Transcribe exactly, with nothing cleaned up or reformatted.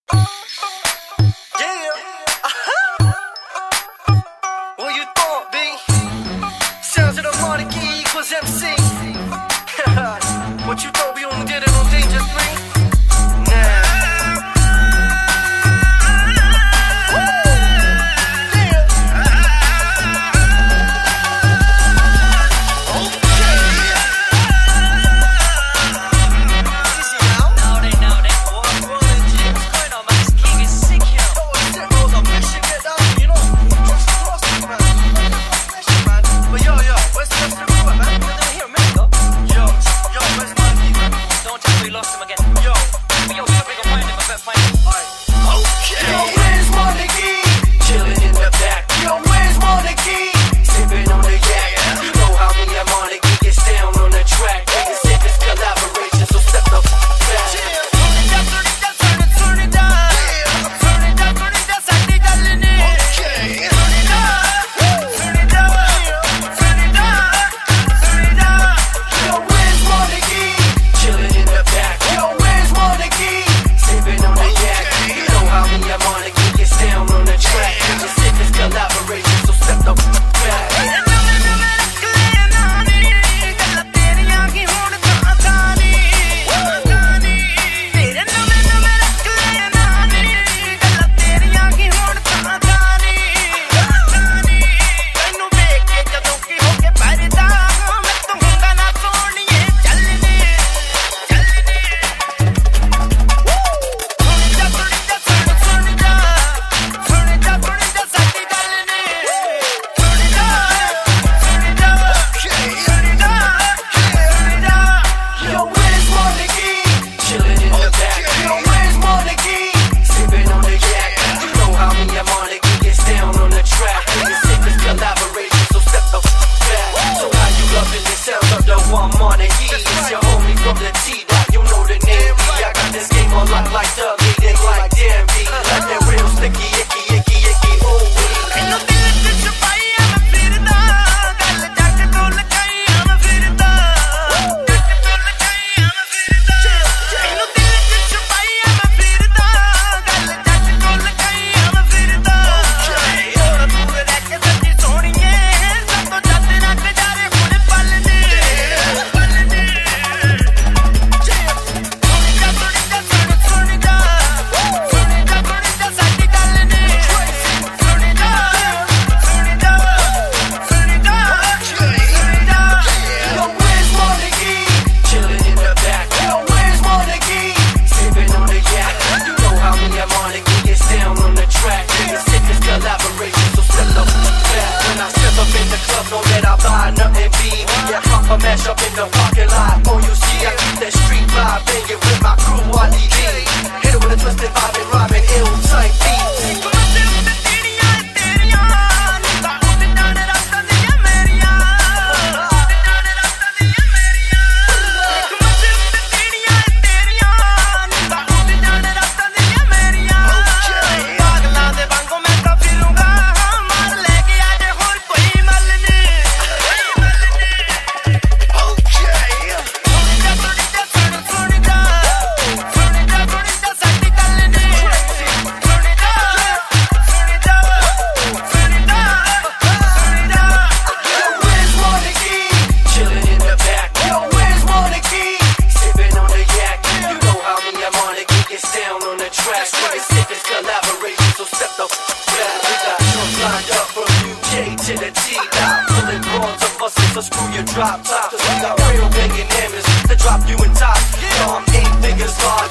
Yeah. Uh-huh. What you thought, B? Sounds of the monarchy equals M C. What you thought we only did it on Danger three? Nah. Mash up in the parking lot. Oh, you see, I keep that street vibe banging with my crew, Wally D. Hit it with a twisted vibe and rhyming ill type beats. To the T-dot, pulling broads of buses, so screw your drop top. Cause we got real banging hammers to drop you in top. Yo, I'm eight figures large.